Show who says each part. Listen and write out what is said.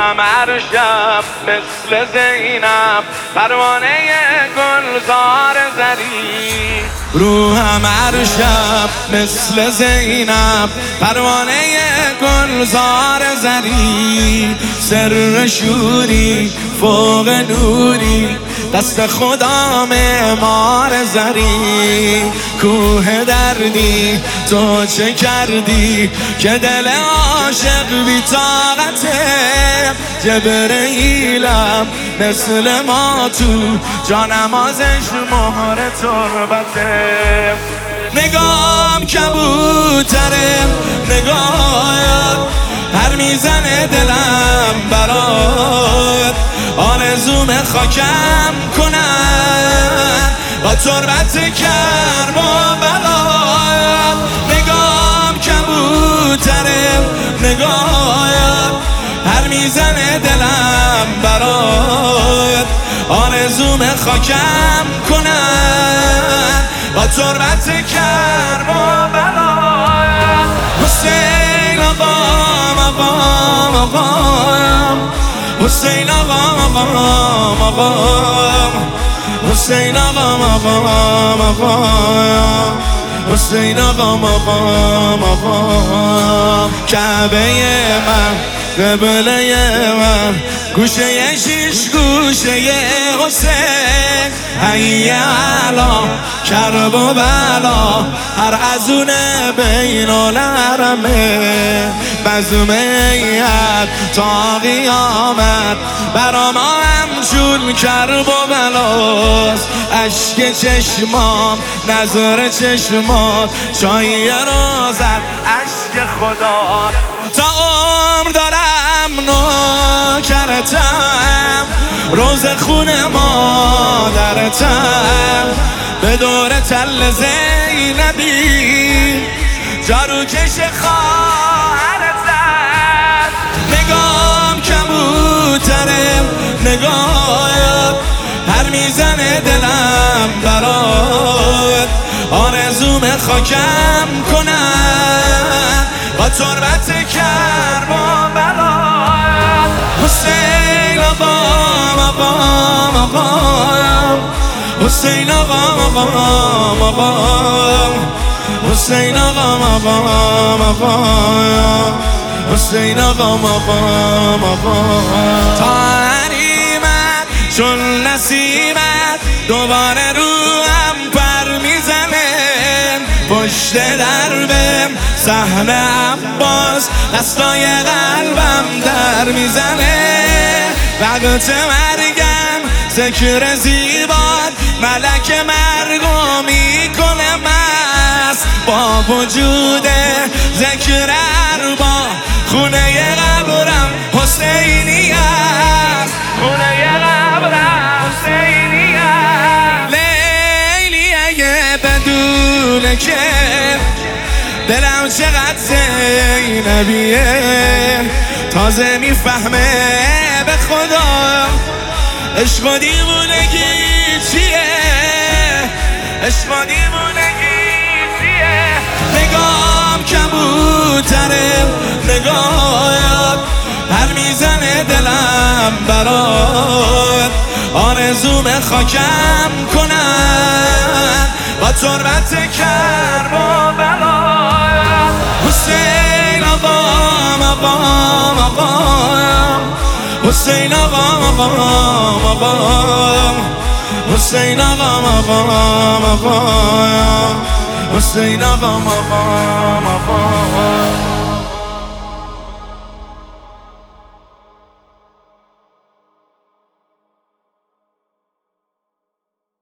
Speaker 1: هم هر شب مثل زینب پروانه گلزار زری. روحم هر شب مثل زینب پروانه گلزار زری. سر شوری فوق نوری دست خدا معمار زری. کوه دردی تو چه کردی که دل عاشق بی طاقته. جبرئیلم مثل ما تو جانمازش مهر تربته. نگام کبوتره نگاهت هر میزنه دلم برات. آرزوم خاکم کنن با تربت کرب و بلات. نگام کبوتره نگاهت هر میزنه دلم برات. آرزوم خاکم کنن با تربت کرب و بلات. حسین آقام آقام آقام حسین آقام آقام آقام حسین آقام آقام آقام حسین آقام آقام آقام. کعبه من قبله من گوشه شیش گوشه حسین. حی علا کرب و بلا هر ازون بین الحرمه. بزمیت تا قیامت برا ما همچون کرب و بلاست. اشک چشمام نظر چشمات چای روزت اشک خدا. تا عمر دارم نوکرتم روز خون مادرتم. به دور تل زینبی جارو کش خواهرتم. نگام کبوتره نگاهت هر میزنه دلم برات. آرزوم خاکم کنن با تربت کرب و بلات. حسین آقام آقام آقام حسین آقام آقام آقام حسین آقام آقام آقام حسین آقام آقام آقام. تا حریمت چون نسیمت دوباره روم پر میزنه. پشت دربم صحن عباس دستای قلبم در میزنه. وقت مرگم ذکر زیبات ملک مرگو میکنه مست. با وجود ذکر اربا خونه قبرم حسینی است. خونه قبرم حسینی است. لیلی اگه بدونه که دلم چقدر زینبیه تازه میفهمه به خدا عشق و دیوونگی چیه. عشق و دیوونگی چیه. نگام کبوتره نگاهت هر میزنه دلم برات. آرزوم خاکم کنن با تربت کرب و بلات. حسین آقام آقام آقام حسین آقام آقام آقام حسین آقام آقام آقام حسین آقام آقام آقام.